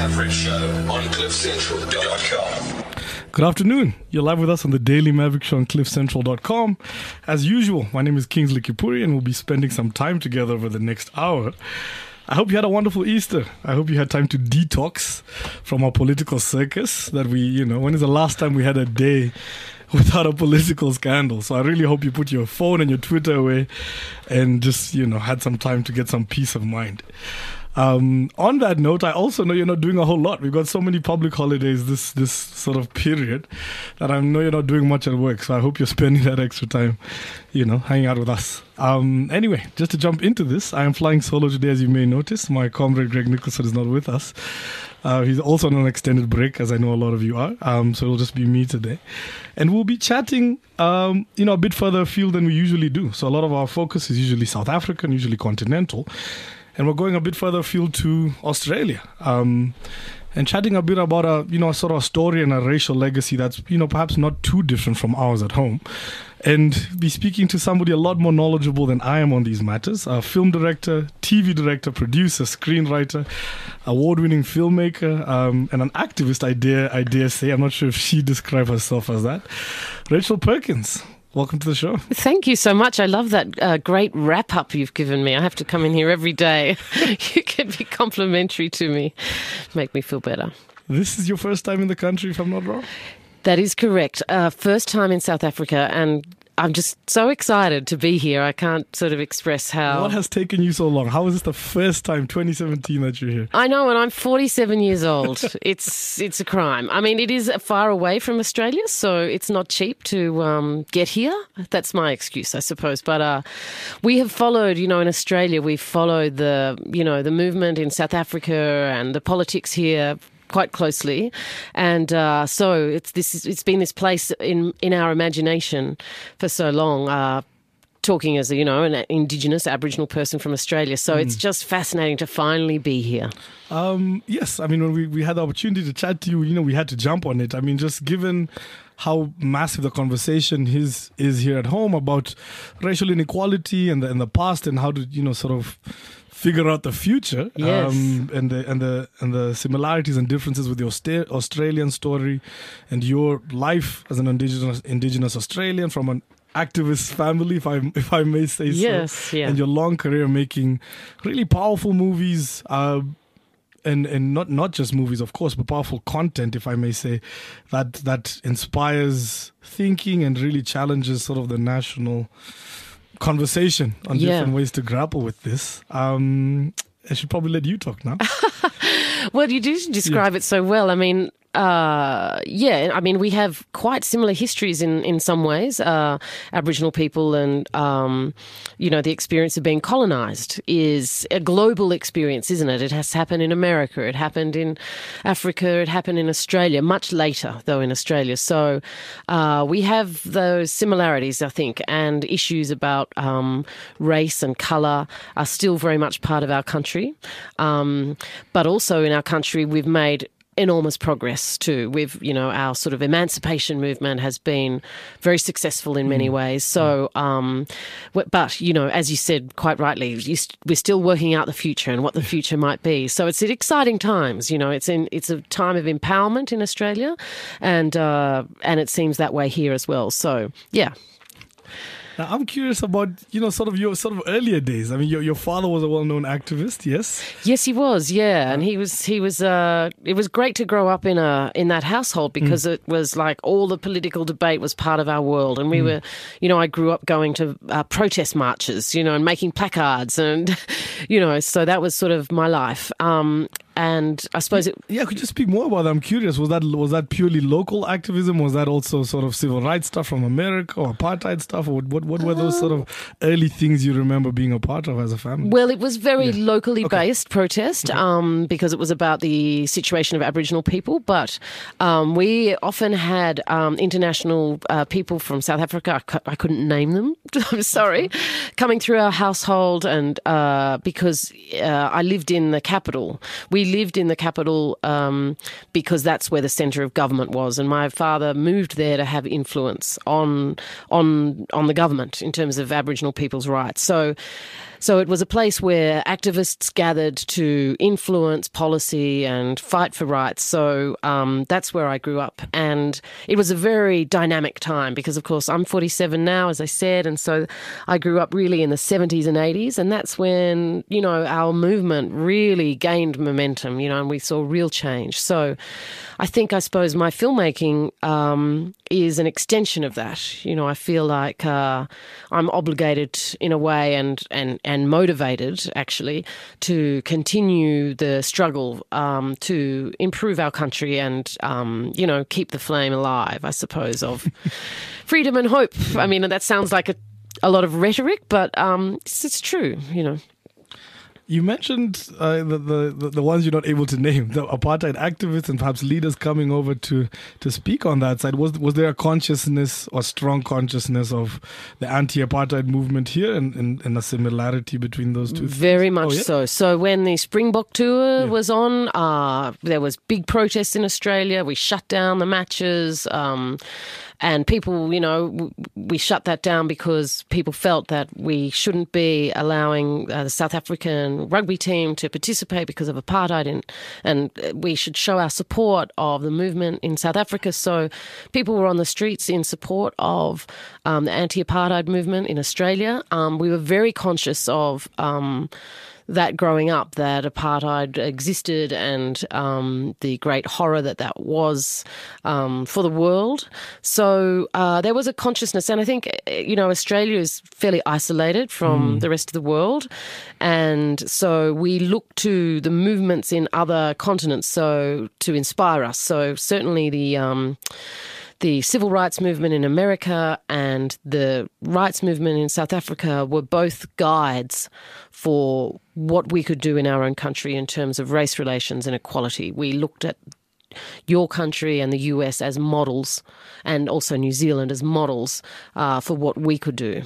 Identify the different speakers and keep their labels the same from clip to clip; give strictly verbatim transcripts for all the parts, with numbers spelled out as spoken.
Speaker 1: Maverick Show on cliff central dot com.
Speaker 2: Good afternoon. You're live with us on the Daily Maverick Show on cliff central dot com. As usual, my name is Kingsley Kipuri, and we'll be spending some time together over the next hour. I hope you had a wonderful Easter. I hope you had time to detox from our political circus that we, you know, when is the last time we had a day without a political scandal? So I really hope you put your phone and your Twitter away and just, you know, had some time to get some peace of mind. Um, on that note, I also know you're not doing a whole lot. We've got so many public holidays this this sort of period that I know you're not doing much at work. So I hope you're spending that extra time, you know, hanging out with us. Um, anyway, just to jump into this, I am flying solo today, as you may notice. My comrade Greg Nicholson is not with us. Uh, he's also on an extended break, as I know a lot of you are. Um, so it'll just be me today. And we'll be chatting, um, you know, a bit further afield than we usually do. So a lot of our focus is usually South African, usually continental. And we're going a bit further afield to Australia, um, and chatting a bit about a, you know, sort of a story and a racial legacy that's, you know, perhaps not too different from ours at home. And be speaking to somebody a lot more knowledgeable than I am on these matters, a film director, T V director, producer, screenwriter, award-winning filmmaker, um, and an activist, I dare, I dare say. I'm not sure if she describes herself as that. Rachel Perkins. Welcome to the show.
Speaker 3: Thank you so much. I love that uh, great wrap-up you've given me. I have to come in here every day. You can be complimentary to me. Make me feel better.
Speaker 2: This is your first time in the country, if I'm not wrong?
Speaker 3: That is correct. Uh, first time in South Africa, and I'm just so excited to be here. I can't sort of express how...
Speaker 2: What has taken you so long? How is this the first time, twenty seventeen, that you're here?
Speaker 3: I know, and I'm forty-seven years old. It's it's a crime. I mean, it is far away from Australia, so it's not cheap to um, get here. That's my excuse, I suppose. But uh, we have followed, you know, in Australia, we've followed the, you know, the movement in South Africa and the politics here quite closely, and uh, so it's this. It's been this place in in our imagination for so long. Uh, talking as a, you know, an Indigenous Aboriginal person from Australia, so mm. it's just fascinating to finally be here.
Speaker 2: Um, yes, I mean, when we we had the opportunity to chat to you, you know, we had to jump on it. I mean, just given how massive the conversation is is here at home about racial inequality and the, and the past, and how to, you know, sort of figure out the future,
Speaker 3: yes.
Speaker 2: um, and the and the and the similarities and differences with the Auster- Australian story and your life as an indigenous indigenous Australian from an activist family, if I if I may say so.
Speaker 3: Yes, yeah.
Speaker 2: And your long career making really powerful movies, uh, and and not not just movies, of course, but powerful content, if I may say, that that inspires thinking and really challenges sort of the national conversation on
Speaker 3: yeah.
Speaker 2: different ways to grapple with this. Um, I should probably let you talk now.
Speaker 3: Well, you do describe yeah. it so well. I mean, uh, yeah, I mean, we have quite similar histories in, in some ways. Uh, Aboriginal people and, um, you know, the experience of being colonised is a global experience, isn't it? It has happened in America. It happened in Africa. It happened in Australia, much later, though, in Australia. So uh, we have those similarities, I think, and issues about um, race and colour are still very much part of our country. Um, but also in our country, we've made enormous progress too. We've, you know, our sort of emancipation movement has been very successful in many mm. ways. So, um, but, you know, as you said quite rightly, you st- we're still working out the future and what the future might be. So it's at exciting times, you know, it's in, it's a time of empowerment in Australia, and, uh, and it seems that way here as well. So, yeah.
Speaker 2: Now, I'm curious about, you know, sort of your sort of earlier days. I mean, your your father was a well-known activist, yes?
Speaker 3: Yes, he was, yeah. And he was, he was, uh, it was great to grow up in a in that household because mm. it was like all the political debate was part of our world. And we mm. were, you know, I grew up going to uh, protest marches, you know, and making placards and, you know, so that was sort of my life. Um, And I suppose it...
Speaker 2: Yeah, could you speak more about that? I'm curious. Was that was that purely local activism? Was that also sort of civil rights stuff from America or apartheid stuff? Or what, what, what were those sort of early things you remember being a part of as a family?
Speaker 3: Well, it was very yeah. locally
Speaker 2: okay.
Speaker 3: based protest um, because it was about the situation of Aboriginal people. But um, we often had um, international uh, people from South Africa. I, cu- I couldn't name them. I'm sorry. Coming through our household, and uh, because uh, I lived in the capital. We lived in the capital um, because that's where the centre of government was, and my father moved there to have influence on on on the government in terms of Aboriginal people's rights. So So it was a place where activists gathered to influence policy and fight for rights. So um, that's where I grew up. And it was a very dynamic time because, of course, I'm forty-seven now, as I said. And so I grew up really in the seventies and eighties. And that's when, you know, our movement really gained momentum, you know, and we saw real change. So I think, I suppose, my filmmaking um, is an extension of that. You know, I feel like uh, I'm obligated in a way and, and, and motivated, actually, to continue the struggle um, to improve our country and, um, you know, keep the flame alive, I suppose, of freedom and hope. I mean, that sounds like a, a lot of rhetoric, but um, it's, it's true, you know.
Speaker 2: You mentioned uh, the, the the ones you're not able to name, the apartheid activists and perhaps leaders coming over to, to speak on that side. Was was there a consciousness or strong consciousness of the anti-apartheid movement here and, and, and a similarity between those two
Speaker 3: Very
Speaker 2: things?
Speaker 3: much
Speaker 2: Oh, yeah?
Speaker 3: so. So when the Springbok tour
Speaker 2: Yeah.
Speaker 3: was on, uh, there was big protests in Australia. We shut down the matches. Um, And people, you know, w- we shut that down because people felt that we shouldn't be allowing uh, the South African rugby team to participate because of apartheid, and, and we should show our support of the movement in South Africa. So people were on the streets in support of um, the anti-apartheid movement in Australia. Um, we were very conscious of um, that growing up, that apartheid existed and um, the great horror that that was um, for the world. So uh, there was a consciousness, and I think, you know, Australia is fairly isolated from mm. the rest of the world, and so we look to the movements in other continents so to inspire us. So certainly the um, The civil rights movement in America and the rights movement in South Africa were both guides for what we could do in our own country in terms of race relations and equality. We looked at your country and the U S as models, and also New Zealand as models uh, for what we could do.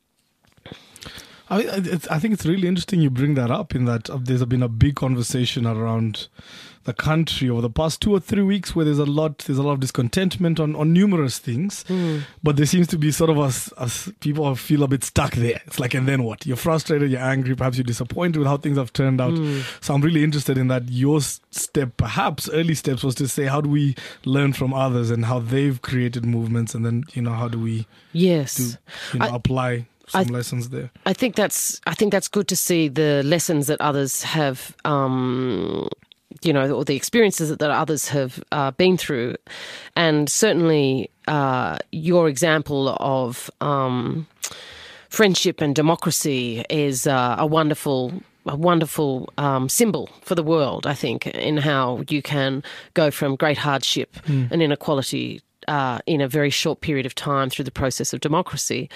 Speaker 2: I, it's, I think it's really interesting you bring that up, in that uh, there's been a big conversation around the country over the past two or three weeks where there's a lot there's a lot of discontentment on, on numerous things, mm. but there seems to be sort of us, us people feel a bit stuck there. It's like, and then what? You're frustrated, you're angry, perhaps you're disappointed with how things have turned out. Mm. So I'm really interested in that. Your step, perhaps early steps, was to say, how do we learn from others and how they've created movements, and then, you know, how do we
Speaker 3: yes
Speaker 2: do, you know,
Speaker 3: I-
Speaker 2: apply some
Speaker 3: I th-
Speaker 2: lessons there.
Speaker 3: I think that's I think that's good to see the lessons that others have, um, you know, or the experiences that others have uh, been through, and certainly uh, your example of um, friendship and democracy is uh, a wonderful. A wonderful um, symbol for the world, I think, in how you can go from great hardship mm. and inequality Uh, in a very short period of time through the process of democracy.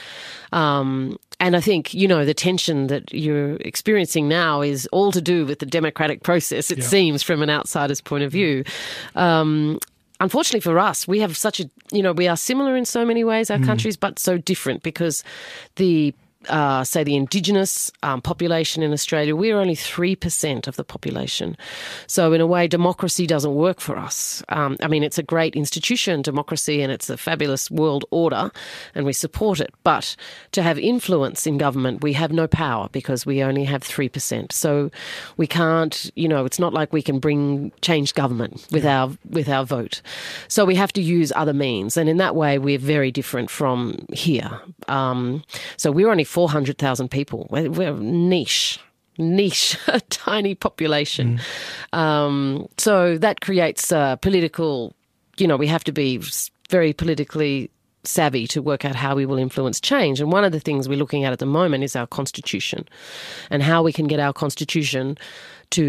Speaker 3: Um, and I think, you know, the tension that you're experiencing now is all to do with the democratic process, it yeah. seems, from an outsider's point of view. Um, unfortunately for us, we have such a, you know, we are similar in so many ways, our mm. countries, but so different, because the Uh, say the indigenous um, population in Australia, we're only three percent of the population. So in a way, democracy doesn't work for us. Um, I mean, it's a great institution, democracy, and it's a fabulous world order, and we support it. But to have influence in government, we have no power because we only have three percent. So we can't, you know, it's not like we can bring change government with yeah. our with our vote. So we have to use other means. And in that way, we're very different from here. Um, so we're only four hundred thousand people. We're, we're niche, niche, a tiny population. Mm. Um, so that creates uh, political, you know, we have to be very politically savvy to work out how we will influence change. And one of the things we're looking at at the moment is our constitution, and how we can get our constitution to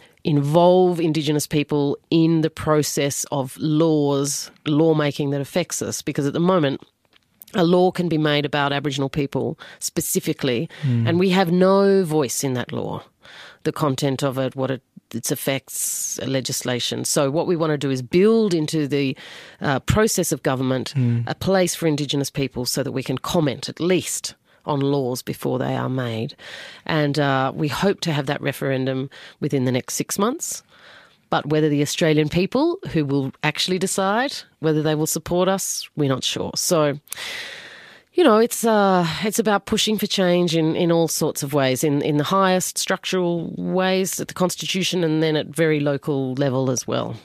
Speaker 3: involve Indigenous people in the process of laws, lawmaking that affects us. Because at the moment, a law can be made about Aboriginal people specifically, mm. and we have no voice in that law, the content of it, what it, its effects, legislation. So what we want to do is build into the uh, process of government mm. a place for Indigenous people so that we can comment at least on laws before they are made. And uh, we hope to have that referendum within the next six months. But whether the Australian people who will actually decide whether they will support us, we're not sure. So, You know, it's uh, it's about pushing for change in, in all sorts of ways, in, in the highest structural ways at the Constitution and then at very local level as well.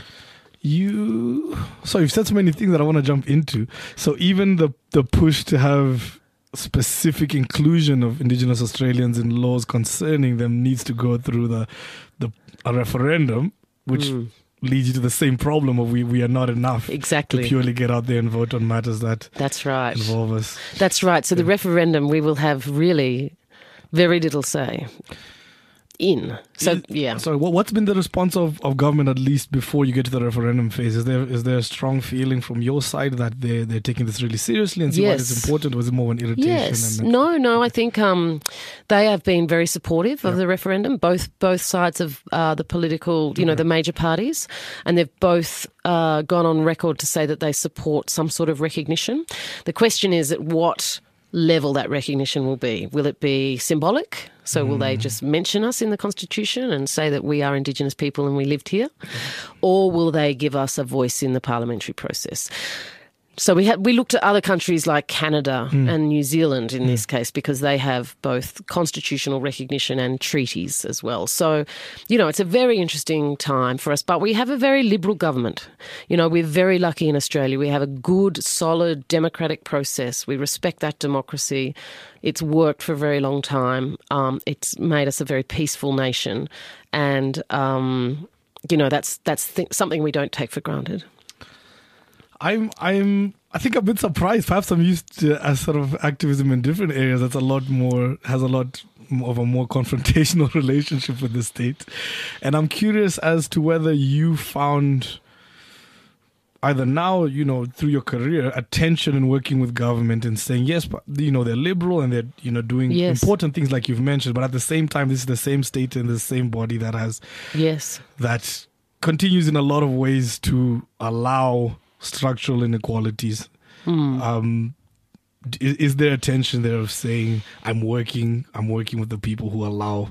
Speaker 2: You, so you've said so many things that I want to jump into. So even the, the push to have specific inclusion of Indigenous Australians in laws concerning them needs to go through the, the a referendum, which... Mm. leads you to the same problem of we, we are not enough
Speaker 3: exactly.
Speaker 2: to purely get out there and vote on matters that
Speaker 3: That's right.
Speaker 2: involve us.
Speaker 3: That's right. So yeah. the referendum, we will have really very little say in. So,
Speaker 2: is,
Speaker 3: yeah.
Speaker 2: So what, what's been the response of, of government, at least before you get to the referendum phase? Is there is there a strong feeling from your side that they're, they're taking this really seriously and see
Speaker 3: yes.
Speaker 2: why it's important? Or is it more an irritation?
Speaker 3: Yes.
Speaker 2: And
Speaker 3: no, no. I think um, they have been very supportive of yeah. the referendum, both both sides of uh, the political, you know, the major parties. And they've both uh, gone on record to say that they support some sort of recognition. The question is at what level that recognition will be. Will it be symbolic? So will mm. they just mention us in the Constitution and say that we are Indigenous people and we lived here? Or will they give us a voice in the parliamentary process? So we had we looked at other countries like Canada mm. and New Zealand in mm. this case because they have both constitutional recognition and treaties as well. So, you know, it's a very interesting time for us, but we have a very liberal government. You know, we're very lucky in Australia. We have a good, solid democratic process. We respect that democracy. It's worked for a very long time. Um, it's made us a very peaceful nation. And, um, you know, that's, that's th- something we don't take for granted.
Speaker 2: I'm, I'm, I think I'm a bit surprised. Perhaps I'm used to as sort of activism in different areas that's a lot more, has a lot of a more confrontational relationship with the state. And I'm curious as to whether you found either now, you know, through your career, attention in working with government and saying, yes, but, you know, they're liberal and they're, you know, doing yes. important things like you've mentioned, but at the same time, this is the same state and the same body that has,
Speaker 3: yes,
Speaker 2: that continues in a lot of ways to allow structural inequalities. Mm. Um, is, is there a tension there of saying, I'm working, I'm working with the people who allow,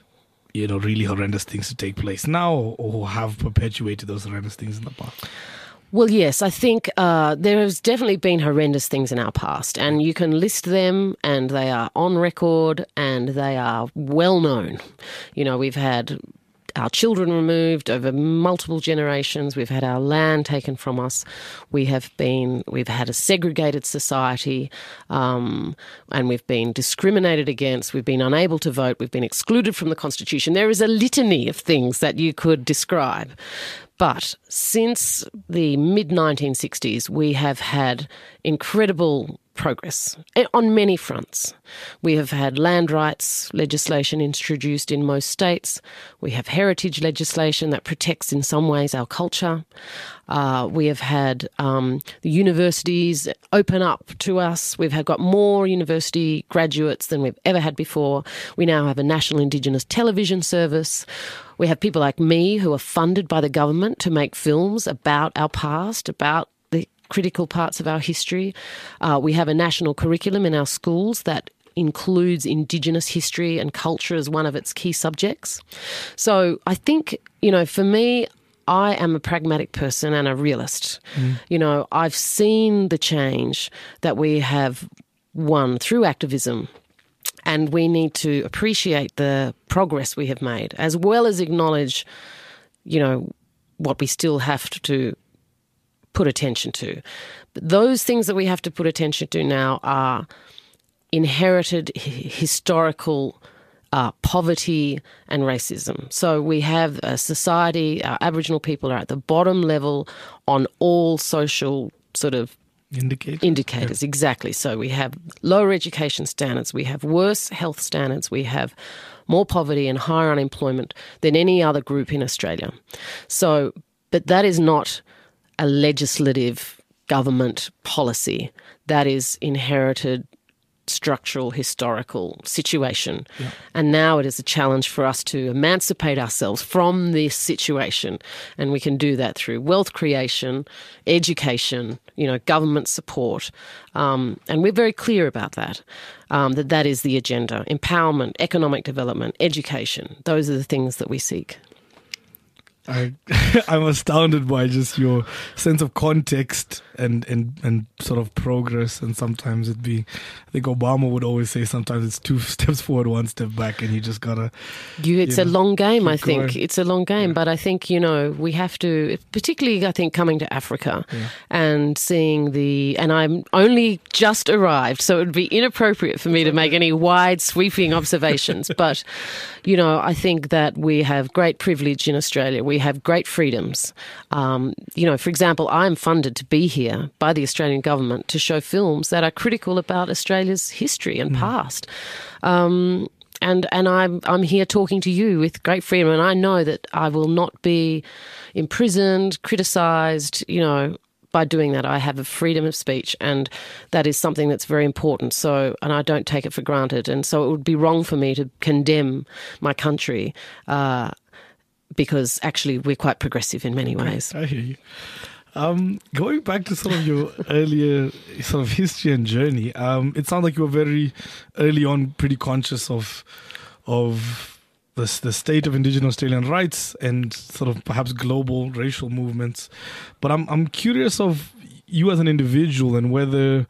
Speaker 2: you know, really horrendous things to take place now or who have perpetuated those horrendous things in the past?
Speaker 3: Well, yes, I think uh, there has definitely been horrendous things in our past, and you can list them, and they are on record, and they are well known. You know, we've had our children removed over multiple generations. We've had our land taken from us. We have been, we've had a segregated society, um, and we've been discriminated against. We've been unable to vote. We've been excluded from the Constitution. There is a litany of things that you could describe. But since the mid nineteen sixties, we have had incredible progress on many fronts. We have had land rights legislation introduced in most states. We have heritage legislation that protects in some ways our culture. Uh, we have had um, the universities open up to us. We've had got more university graduates than we've ever had before. We now have a national Indigenous television service. We have people like me who are funded by the government to make films about our past, about the critical parts of our history. Uh, we have a national curriculum in our schools that includes Indigenous history and culture as one of its key subjects. So I think, you know, for me, I am a pragmatic person and a realist. Mm. You know, I've seen the change that we have won through activism. And we need to appreciate the progress we have made, as well as acknowledge, you know, what we still have to put attention to. But those things that we have to put attention to now are inherited h- historical uh, poverty and racism. So we have a society, our Aboriginal people are at the bottom level on all social sort of
Speaker 2: Indicators.
Speaker 3: Indicators, yeah. Exactly. So we have lower education standards, we have worse health standards, we have more poverty and higher unemployment than any other group in Australia. So, but that is not a legislative government policy. That is inherited structural, historical situation. Yeah. And now it is a challenge for us to emancipate ourselves from this situation. And we can do that through wealth creation, education, you know, government support. Um, and we're very clear about that, um, that that is the agenda. Empowerment, economic development, education. Those are the things that we seek.
Speaker 2: I, I'm astounded by just your sense of context and, and, and sort of progress. And sometimes it be, I think Obama would always say sometimes it's two steps forward, one step back, and you just gotta.
Speaker 3: You, it's
Speaker 2: you
Speaker 3: a
Speaker 2: know,
Speaker 3: long game, I think.
Speaker 2: going.
Speaker 3: It's a long game,
Speaker 2: Yeah.
Speaker 3: but I think, you know, we have to, particularly I think coming to Africa
Speaker 2: Yeah.
Speaker 3: and seeing the, and I'm only just arrived, so it would be inappropriate for me to make any wide sweeping observations. But, you know, I think that we have great privilege in Australia. We have great freedoms. Um, you know, for example, I'm funded to be here by the Australian government to show films that are critical about Australia's history and past. Um, and and I'm I'm here talking to you with great freedom, and I know that I will not be imprisoned, criticised, you know, by doing that. I have a freedom of speech, and that is something that's very important. So, and I don't take it for granted. And so it would be wrong for me to condemn my country uh, because actually we're quite progressive in many ways.
Speaker 2: I hear you. Um, going back to sort of your earlier sort of history and journey, um, it sounds like you were very early on pretty conscious of of the, the state of Indigenous Australian rights and sort of perhaps global racial movements. But I'm I'm curious of you as an individual and whether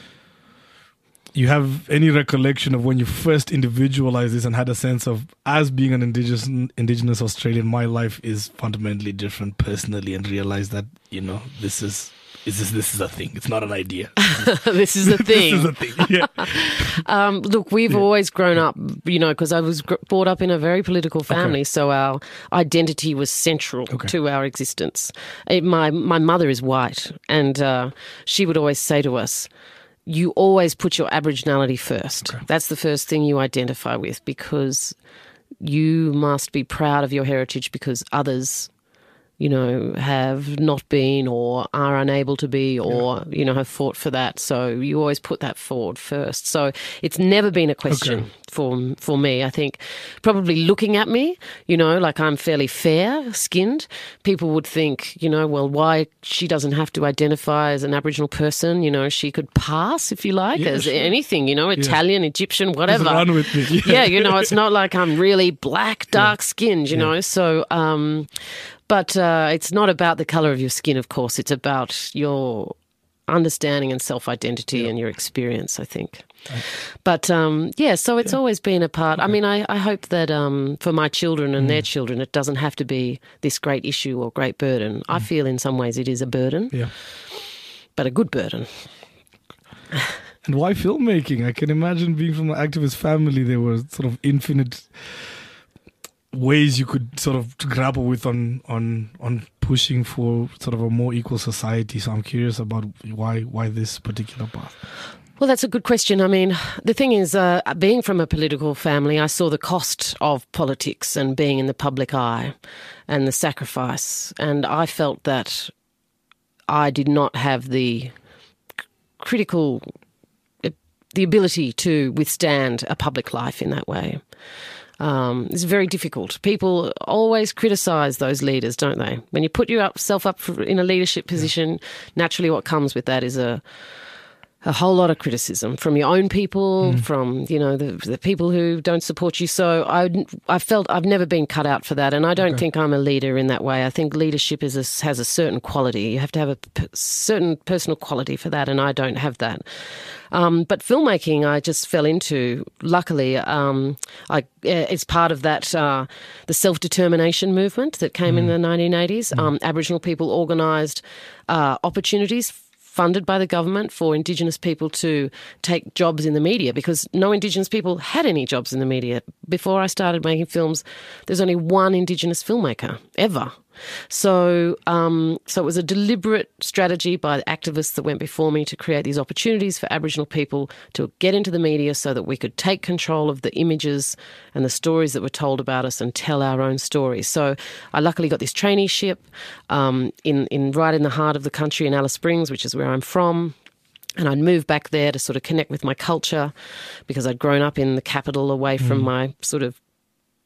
Speaker 2: you have any recollection of when you first individualized this and had a sense of, as being an indigenous indigenous Australian, my life is fundamentally different personally, and realize that, you know, this is is this this is a thing. It's not an idea.
Speaker 3: This is the thing.
Speaker 2: This is a thing. Yeah.
Speaker 3: Um, look, we've
Speaker 2: Yeah.
Speaker 3: always grown up, you know, because I was gr- brought up in a very political family,
Speaker 2: Okay.
Speaker 3: so our identity was central
Speaker 2: Okay.
Speaker 3: to our existence. Eh, my my mother is white, and uh, she would always say to us, you always put your Aboriginality first.
Speaker 2: Okay.
Speaker 3: That's the first thing you identify with, because you must be proud of your heritage because others, you know, have not been or are unable to be or, you know, have fought for that. So you always put that forward first. So it's never been a question
Speaker 2: Okay.
Speaker 3: for for me. I think probably looking at me, you know, like I'm fairly fair-skinned, people would think, you know, well, why she doesn't have to identify as an Aboriginal person. You know, she could pass, if you like,
Speaker 2: Yeah,
Speaker 3: as
Speaker 2: sure.
Speaker 3: anything, you know, Italian, Egyptian, whatever.
Speaker 2: Just run with me.
Speaker 3: Yeah, you know, it's not like I'm really black, dark skinned, you know. So, um, but uh, it's not about the colour of your skin, of course. It's about your understanding and self-identity and your experience, I think. But, um, yeah, so it's always been a part. I mean, I, I hope that um, for my children and their children, it doesn't have to be this great issue or great burden. I feel in some ways it is a burden,
Speaker 2: Yeah.
Speaker 3: but a good burden.
Speaker 2: And why filmmaking? I can imagine being from an activist family, there were sort of infinite ways you could sort of grapple with on on on pushing for sort of a more equal society. So I'm curious about why why this particular path.
Speaker 3: Well, that's a good question. I mean, the thing is, uh, being from a political family, I saw the cost of politics and being in the public eye and the sacrifice. And I felt that I did not have the critical, the ability to withstand a public life in that way. Um, it's very difficult. People always criticise those leaders, don't they? When you put yourself up for, in a leadership position, naturally what comes with that is a a whole lot of criticism from your own people, mm. from, you know, the, the people who don't support you. So I, I felt I've never been cut out for that, and I don't okay. think I'm a leader in that way. I think leadership is a, has a certain quality. You have to have a p- certain personal quality for that, and I don't have that. Um, but filmmaking, I just fell into. Luckily, um, I, it's part of that uh, the self-determination movement that came mm. in the nineteen eighties. Mm. Um, Aboriginal people organised uh, opportunities funded by the government for Indigenous people to take jobs in the media, because no Indigenous people had any jobs in the media. Before I started making films, there's only one Indigenous filmmaker ever. So um, so it was a deliberate strategy by the activists that went before me to create these opportunities for Aboriginal people to get into the media so that we could take control of the images and the stories that were told about us and tell our own stories. So I luckily got this traineeship um, in, in right in the heart of the country in Alice Springs, which is where I'm from. And I'd moved back there to sort of connect with my culture because I'd grown up in the capital away from mm. my sort of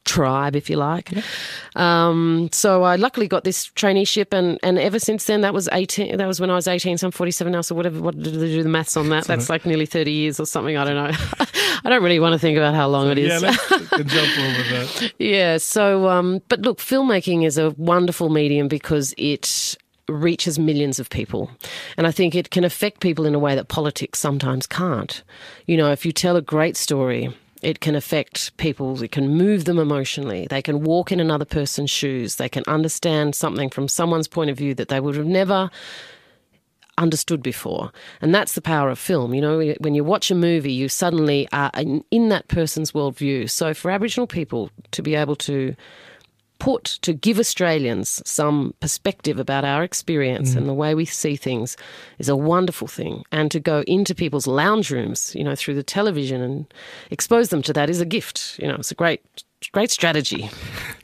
Speaker 3: tribe, if you like. Yeah. Um, so I luckily got this traineeship, and, and ever since then, that was eighteen. That was when I was eighteen. So I'm forty-seven now. So whatever. What did they do the maths on that? That's like nearly thirty years or something. I don't know. I don't really want to think about how long
Speaker 2: so,
Speaker 3: it is.
Speaker 2: Yeah, let's jump over that.
Speaker 3: Yeah. So, um, but look, filmmaking is a wonderful medium because it reaches millions of people. And I think it can affect people in a way that politics sometimes can't. You know, if you tell a great story, it can affect people. It can move them emotionally. They can walk in another person's shoes. They can understand something from someone's point of view that they would have never understood before. And that's the power of film. You know, when you watch a movie, you suddenly are in, in that person's worldview. So for Aboriginal people to be able to put, to give Australians some perspective about our experience mm. and the way we see things is a wonderful thing. And to go into people's lounge rooms, you know, through the television and expose them to that is a gift. You know, it's a great, great strategy.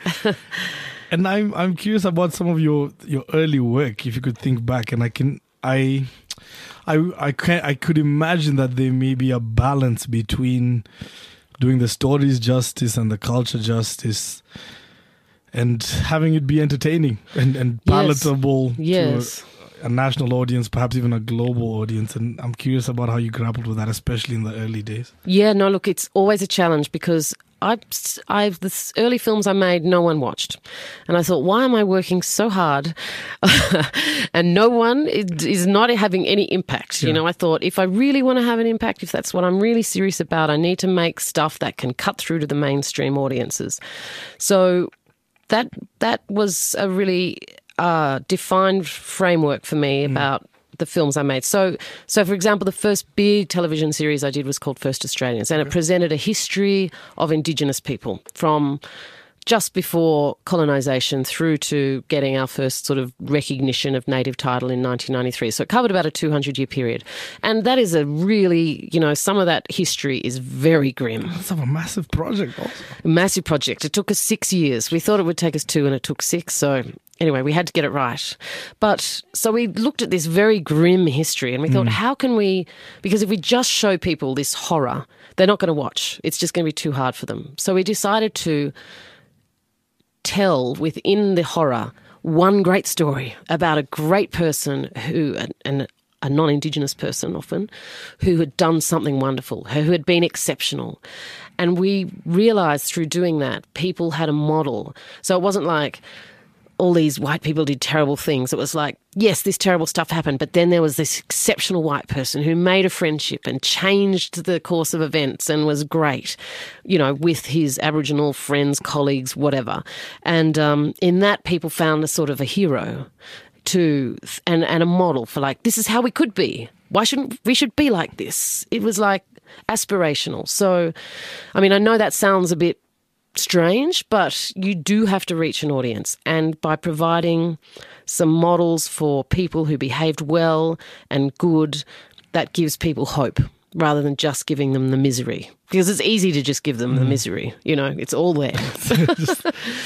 Speaker 2: And I'm I'm curious about some of your, your early work, if you could think back. And I can I I I can I could imagine that there may be a balance between doing the stories justice and the culture justice, and having it be entertaining and, and palatable
Speaker 3: yes. Yes.
Speaker 2: to a, a national audience, perhaps even a global audience. And I'm curious about how you grappled with that, especially in the early days.
Speaker 3: Yeah, no, look, it's always a challenge because I, I've the early films I made, no one watched. And I thought, why am I working so hard and no one is not having any impact? Yeah. You know, I thought if I really want to have an impact, if that's what I'm really serious about, I need to make stuff that can cut through to the mainstream audiences. So That that was a really uh, defined framework for me mm. about the films I made. So, so for example, the first big television series I did was called First Australians, and it presented a history of Indigenous people from just before colonisation through to getting our first sort of recognition of native title in nineteen ninety-three. So it covered about a two hundred year period. And that is a really, you know, some of that history is very grim.
Speaker 2: That's a massive project also.
Speaker 3: A massive project. It took us six years. We thought it would take us two and it took six. So anyway, we had to get it right. But so we looked at this very grim history and we thought, mm. how can we, because if we just show people this horror, they're not going to watch. It's just going to be too hard for them. So we decided to tell within the horror one great story about a great person who, and a non-Indigenous person often, who had done something wonderful, who had been exceptional. And we realised through doing that, people had a model. So it wasn't like all these white people did terrible things. It was like, yes, this terrible stuff happened, but then there was this exceptional white person who made a friendship and changed the course of events and was great, you know, with his Aboriginal friends, colleagues, whatever. And um, in that, people found a sort of a hero to and, and a model for like, this is how we could be. Why shouldn't we should be like this? It was like aspirational. So, I mean, I know that sounds a bit strange, but you do have to reach an audience, and by providing some models for people who behaved well and good, that gives people hope rather than just giving them the misery, because it's easy to just give them mm. the misery, you know, it's all there.
Speaker 2: Just,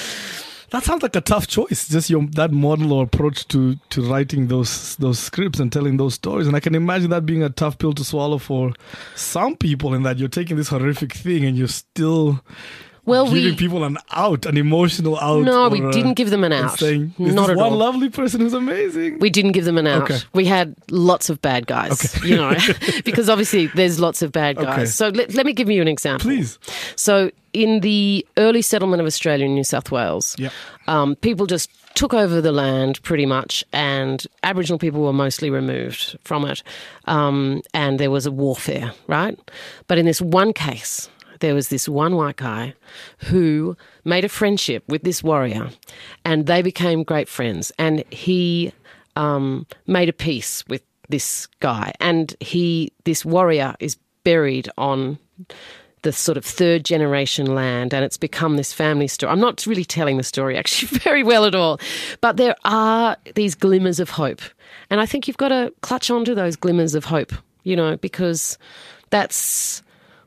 Speaker 2: that sounds like a tough choice, just your that model or approach to to writing those those scripts and telling those stories. And I can imagine that being a tough pill to swallow for some people, in that you're taking this horrific thing and you're still Well, giving we, people an out, an emotional out.
Speaker 3: No, we a, didn't give them an out.
Speaker 2: Saying, Is
Speaker 3: Not
Speaker 2: this
Speaker 3: at
Speaker 2: one
Speaker 3: all.
Speaker 2: lovely person who's amazing.
Speaker 3: We didn't give them an out.
Speaker 2: Okay.
Speaker 3: We had lots of bad guys, okay. you know, because obviously there's lots of bad guys. Okay. So let, let me give you an example.
Speaker 2: Please.
Speaker 3: So in the early settlement of Australia in New South Wales,
Speaker 2: yep.
Speaker 3: um, people just took over the land pretty much, and Aboriginal people were mostly removed from it, um, and there was a warfare, right? But in this one case, there was this one white guy who made a friendship with this warrior, and they became great friends. And he um, made a peace with this guy, and he, this warrior, is buried on the sort of third generation land, and it's become this family story. I'm not really telling the story actually very well at all, but there are these glimmers of hope, and I think you've got to clutch onto those glimmers of hope, you know, because that's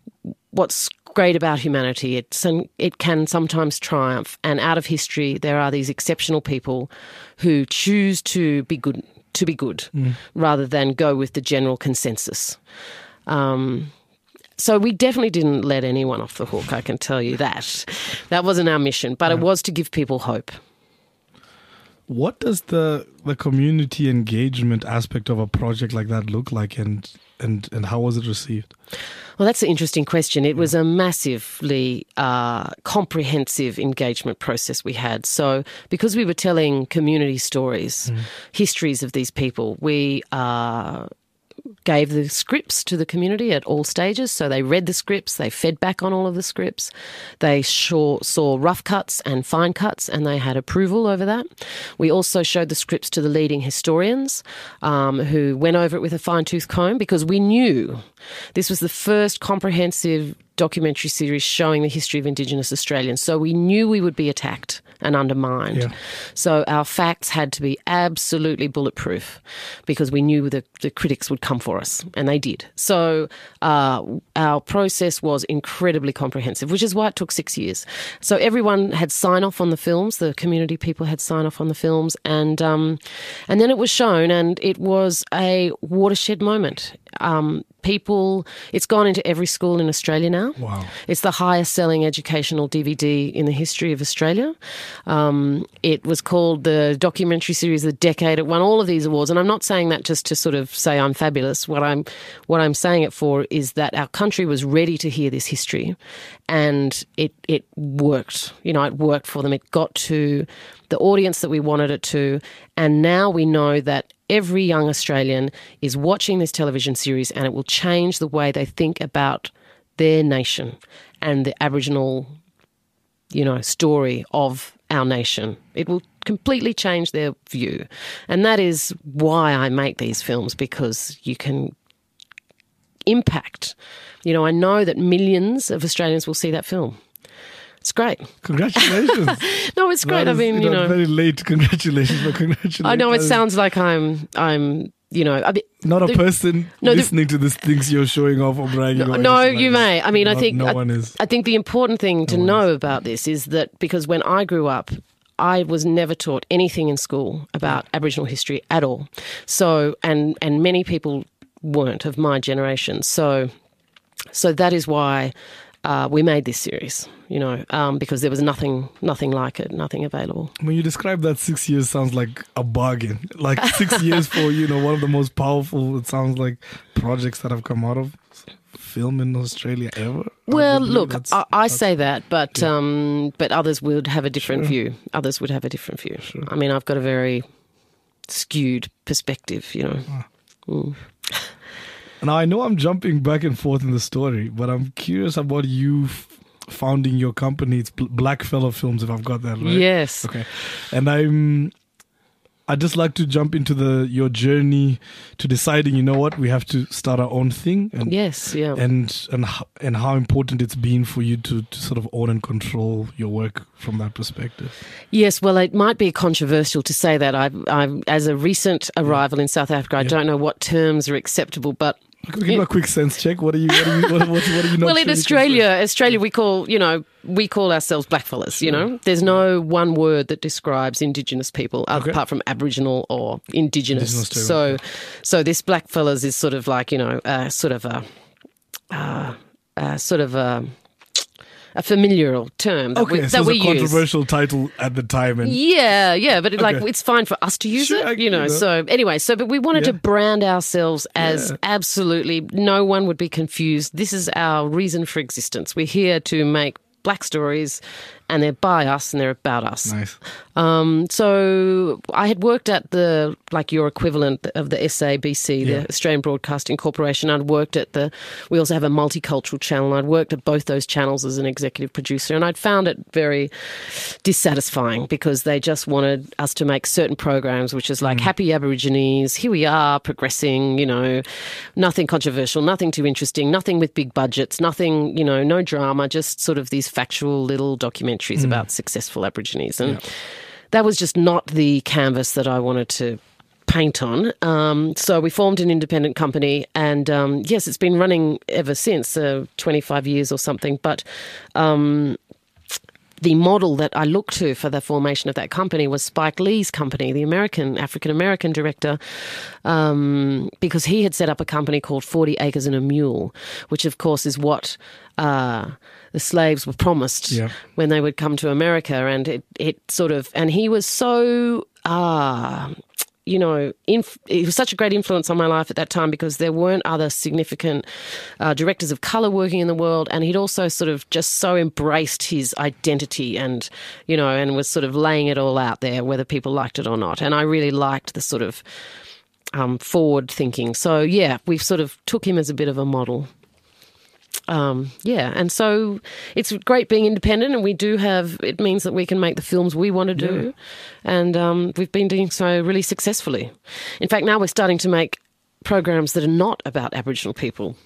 Speaker 3: what's great about humanity. It's, it can sometimes triumph, and out of history there are these exceptional people who choose to be good, to be good, mm. rather than go with the general consensus. Um, so we definitely didn't let anyone off the hook, I can tell you that. That wasn't our mission, but it was to give people hope.
Speaker 2: What does the the community engagement aspect of a project like that look like, and and, and how was it received?
Speaker 3: Well, that's an interesting question. It was a massively uh, comprehensive engagement process we had. So because we were telling community stories, mm. histories of these people, we uh, gave the scripts to the community at all stages. So they read the scripts, they fed back on all of the scripts, they saw, saw rough cuts and fine cuts, and they had approval over that. We also showed the scripts to the leading historians um, who went over it with a fine-tooth comb, because we knew this was the first comprehensive documentary series showing the history of Indigenous Australians. So we knew we would be attacked and undermined. Yeah. So our facts had to be absolutely bulletproof, because we knew the, the critics would come for us, and they did. So uh, our process was incredibly comprehensive, which is why it took six years. So everyone had sign-off on the films, the community people had sign-off on the films, and um, and then it was shown, and it was a watershed moment. Um, people, it's gone into every school in Australia now.
Speaker 2: Wow.
Speaker 3: It's the highest selling educational D V D in the history of Australia. Um, it was called the documentary series of the decade. It won all of these awards. And I'm not saying that just to sort of say I'm fabulous. What I'm, what I'm saying it for is that our country was ready to hear this history, and it, it worked. You know, it worked for them. It got to the audience that we wanted it to. And now we know that every young Australian is watching this television series, and it will change the way they think about their nation and the Aboriginal, you know, story of our nation. It will completely change their view. And that is why I make these films, because you can impact. You know, I know that millions of Australians will see that film. It's great.
Speaker 2: Congratulations.
Speaker 3: No, it's great.
Speaker 2: Is,
Speaker 3: I mean, you know,
Speaker 2: very late. Congratulations, but congratulations.
Speaker 3: I know it sounds like I'm, I'm, you know, I mean,
Speaker 2: not a
Speaker 3: the,
Speaker 2: person
Speaker 3: no,
Speaker 2: listening
Speaker 3: the,
Speaker 2: to this thinks you're showing off or bragging.
Speaker 3: No,
Speaker 2: or
Speaker 3: no
Speaker 2: like
Speaker 3: you
Speaker 2: this.
Speaker 3: may. I mean,
Speaker 2: Not,
Speaker 3: I think
Speaker 2: no
Speaker 3: I,
Speaker 2: one is.
Speaker 3: I think the important thing to
Speaker 2: no
Speaker 3: know
Speaker 2: is.
Speaker 3: about this is that because when I grew up, I was never taught anything in school about Aboriginal history at all. So, and and many people weren't of my generation. So, so that is why. Uh, we made this series, you know, um, because there was nothing, nothing like it, nothing available.
Speaker 2: When you describe that, six years sounds like a bargain. Like six years for, you know, one of the most powerful, it sounds like, projects that have come out of film in Australia ever.
Speaker 3: Well,
Speaker 2: Arguably,
Speaker 3: look,
Speaker 2: that's,
Speaker 3: I, I
Speaker 2: that's,
Speaker 3: say that, but
Speaker 2: yeah.
Speaker 3: um, but others would have a different
Speaker 2: Sure.
Speaker 3: view. Others would have a different view.
Speaker 2: Sure.
Speaker 3: I mean, I've got a very skewed perspective, you know.
Speaker 2: Ah.
Speaker 3: Mm.
Speaker 2: Now, I know I'm jumping back and forth in the story, but I'm curious about you f- founding your company. It's Bl- Blackfellow Films, if I've got that right.
Speaker 3: Yes.
Speaker 2: Okay. And I'm... I'd just like to jump into the your journey to deciding, you know what, we have to start our own thing. And,
Speaker 3: Yes, yeah.
Speaker 2: And and how, and how important it's been for you to, to sort of own and control your work from that perspective.
Speaker 3: Yes, well, it might be controversial to say that. I, I, as a recent arrival in South Africa, I
Speaker 2: Yeah.
Speaker 3: don't know what terms are acceptable, but
Speaker 2: Can we give a quick sense check? What are you? What are you? What, what, what are you not?
Speaker 3: well, in
Speaker 2: sure you can
Speaker 3: Australia, Australia, we call you know we call ourselves blackfellas. You know, there's no one word that describes Indigenous people
Speaker 2: Okay.
Speaker 3: apart from Aboriginal or Indigenous.
Speaker 2: Indigenous too,
Speaker 3: so,
Speaker 2: okay.
Speaker 3: so this blackfellas is sort of like you know, uh, sort of a, uh, uh, sort of a, a familiar term that
Speaker 2: Okay,
Speaker 3: we,
Speaker 2: so
Speaker 3: that we
Speaker 2: it's a
Speaker 3: use.
Speaker 2: controversial title at the time, and
Speaker 3: Yeah, yeah, but it, like
Speaker 2: Okay.
Speaker 3: it's fine for us to use
Speaker 2: Sure,
Speaker 3: it,
Speaker 2: I-
Speaker 3: you know.
Speaker 2: you know.
Speaker 3: So anyway, so but we wanted
Speaker 2: Yeah.
Speaker 3: to brand ourselves as
Speaker 2: Yeah.
Speaker 3: absolutely no one would be confused. This is our reason for existence. We're here to make black stories, and they're by us and they're about us.
Speaker 2: nice.
Speaker 3: Um, so I had worked at the, like your equivalent of the S A B C,
Speaker 2: Yeah.
Speaker 3: the Australian Broadcasting Corporation. I'd worked at the, we also have a multicultural channel. I'd worked at both those channels as an executive producer, and I'd found it very dissatisfying because they just wanted us to make certain programs, which is like Happy Aborigines, here we are progressing, you know, nothing controversial, nothing too interesting, nothing with big budgets, nothing, you know, no drama, just sort of these factual little documentaries about successful Aborigines. And
Speaker 2: Yeah.
Speaker 3: that was just not the canvas that I wanted to paint on. Um, so we formed an independent company, and um, yes, it's been running ever since, uh, twenty-five years or something. But um, the model that I looked to for the formation of that company was Spike Lee's company, the American, African-American director, um, because he had set up a company called forty acres and a Mule, which, of course, is what uh, the slaves were promised
Speaker 2: yeah.
Speaker 3: when they would come to America. And it, it sort of, and he was so... Uh, you know, inf- it was such a great influence on my life at that time because there weren't other significant uh, directors of colour working in the world, and he'd also sort of just so embraced his identity and, you know, and was sort of laying it all out there, whether people liked it or not. And I really liked the sort of um, forward thinking. So, yeah, we've sort of took him as a bit of a model. Um, yeah, and so it's great being independent, and we do have, it means that we can make the films we want to do, yeah. and um, we've been doing so really successfully. In fact, now we're starting to make programs that are not about Aboriginal people,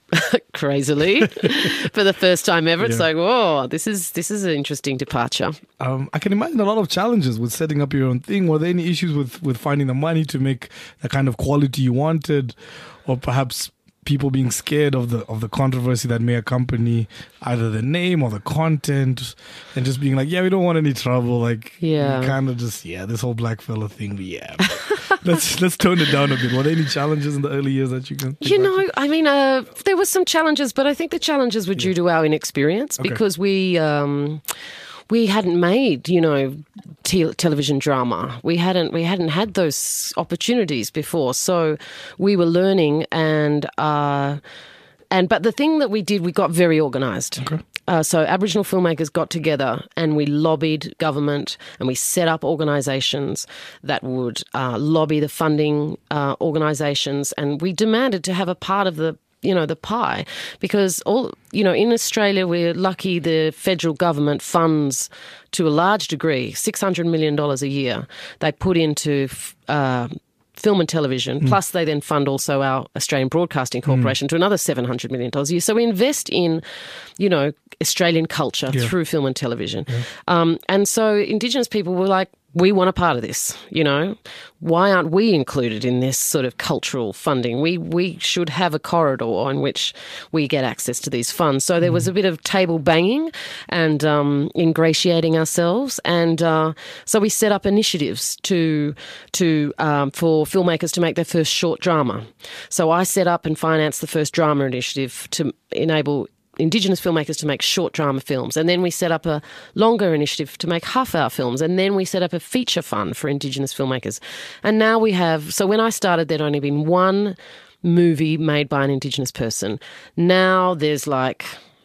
Speaker 3: crazily, for the first time ever. It's
Speaker 2: yeah.
Speaker 3: like, whoa, this is this is an interesting departure.
Speaker 2: Um, I can imagine a lot of challenges with setting up your own thing. Were there any issues with, with finding the money to make the kind of quality you wanted, or perhaps people being scared of the of the controversy that may accompany either the name or the content, and just being like, yeah, we don't want any trouble. Like,
Speaker 3: yeah,
Speaker 2: kind of just, yeah, this whole black fella thing, yeah. let's let's tone it down a bit. Were there any challenges in the early years that you can think
Speaker 3: You know,
Speaker 2: back to?
Speaker 3: I mean, uh, there were some challenges, but I think the challenges were due yeah. to our inexperience
Speaker 2: okay.
Speaker 3: because we... Um, We hadn't made, you know, te- television drama. We hadn't, we hadn't had those opportunities before. So we were learning, and uh, and but the thing that we did, we got very organised.
Speaker 2: Okay.
Speaker 3: Uh, so Aboriginal filmmakers got together and we lobbied government, and we set up organisations that would uh, lobby the funding uh, organisations, and we demanded to have a part of the you know, the pie, because all, you know, in Australia, we're lucky the federal government funds to a large degree, six hundred million dollars a year they put into uh, film and television, mm. plus they then fund also our Australian Broadcasting Corporation mm. to another seven hundred million dollars a year. So we invest in, you know, Australian culture yeah. through film and television. Yeah. Um, and so Indigenous people were like, we want a part of this, you know. Why aren't we included in this sort of cultural funding? We we should have a corridor in which we get access to these funds. So there was a bit of table banging and um, ingratiating ourselves, and uh, so we set up initiatives to to um, for filmmakers to make their first short drama. So I set up and financed the first drama initiative to enable Indigenous filmmakers to make short drama films. And then we set up a longer initiative to make half-hour films. And then we set up a feature fund for Indigenous filmmakers. And now we have, so when I started, there'd only been one movie made by an Indigenous person. Now there's like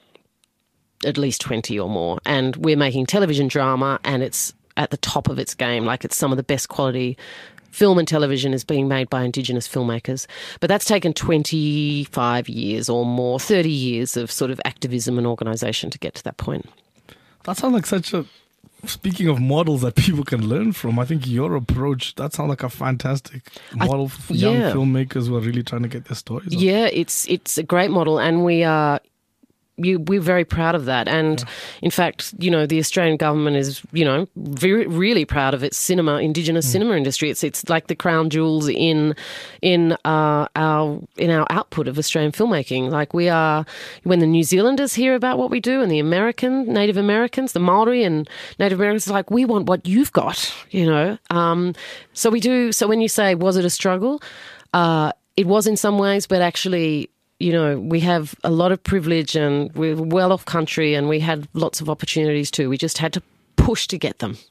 Speaker 3: at least twenty or more. And we're making television drama, and it's at the top of its game. Like, it's some of the best quality film and television is being made by Indigenous filmmakers. But that's taken twenty-five years or more, thirty years of sort of activism and organisation to get to that point.
Speaker 2: That sounds like such a, speaking of models that people can learn from, I think your approach, that sounds like a fantastic model
Speaker 3: I,
Speaker 2: for young
Speaker 3: yeah.
Speaker 2: filmmakers who are really trying to get their stories out.
Speaker 3: Yeah, it's it's a great model, and we are... You, we're very proud of that. And yeah. in fact, you know, the Australian government is, you know, very, really proud of its cinema, Indigenous mm. cinema industry. It's it's like the crown jewels in in uh, our in our output of Australian filmmaking. Like, we are, when the New Zealanders hear about what we do, and the American, Native Americans, the Maori and Native Americans, like, we want what you've got, you know. Um, so we do. So when you say, was it a struggle? Uh, it was in some ways, but actually, you know, we have a lot of privilege, and we're well off country, and we had lots of opportunities too. We just had to push to get them.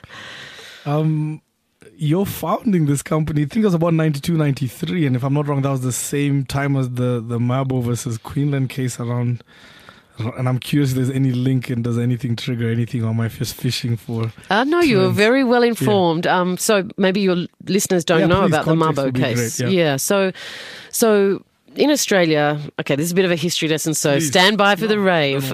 Speaker 2: Um, you're founding this company, I think it was about ninety-two, ninety-three, and if I'm not wrong, that was the same time as the, the Mabo versus Queensland case around. And I'm curious if there's any link, and does anything trigger anything, or am I just fishing for?
Speaker 3: Uh, no, you were very well informed. Yeah. Um, so maybe your listeners don't
Speaker 2: yeah,
Speaker 3: know
Speaker 2: please,
Speaker 3: about the Mabo case.
Speaker 2: Great, yeah.
Speaker 3: yeah, so... so in Australia, okay, this is a bit of a history lesson, so Please. stand by for no, the rave.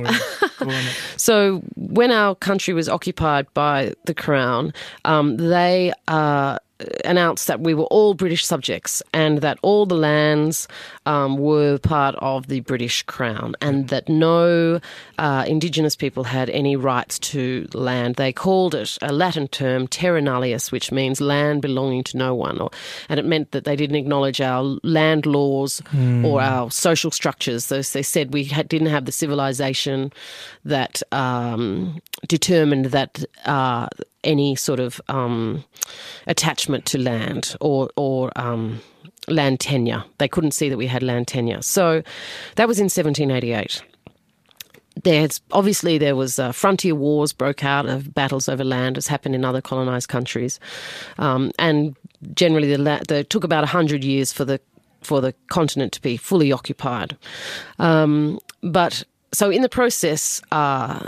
Speaker 3: So when our country was occupied by the Crown, um, they uh, announced that we were all British subjects and that all the lands um, were part of the British Crown and that no uh, Indigenous people had any rights to land. They called it a Latin term, terra nullius, which means land belonging to no one. Or, and it meant that they didn't acknowledge our land laws mm. or our social structures. So they said we had, didn't have the civilization that um, determined that uh, any sort of um, attachment to land or or um, land tenure. They couldn't see that we had land tenure. So that was in seventeen eighty-eight. There's obviously there was uh, frontier wars broke out of battles over land, as happened in other colonised countries, um, and generally the, la- the it took about a hundred years for the for the continent to be fully occupied. Um, but so in the process, uh,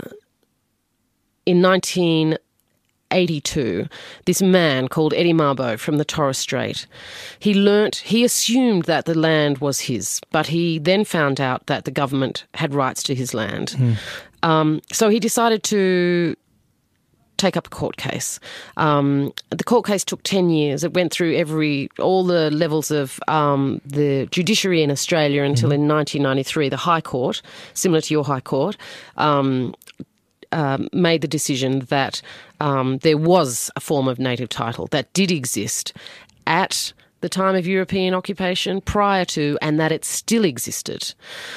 Speaker 3: in nineteen eighty-two, this man called Eddie Mabo from the Torres Strait, he learnt, he assumed that the land was his, but he then found out that the government had rights to his land. Mm. Um, so he decided to take up a court case. Um, the court case took ten years. It went through every, all the levels of um, the judiciary in Australia until mm. in nineteen ninety-three, the High Court, similar to your High Court, um, Um, made the decision that um, there was a form of native title that did exist at the time of European occupation, prior to, and that it still existed.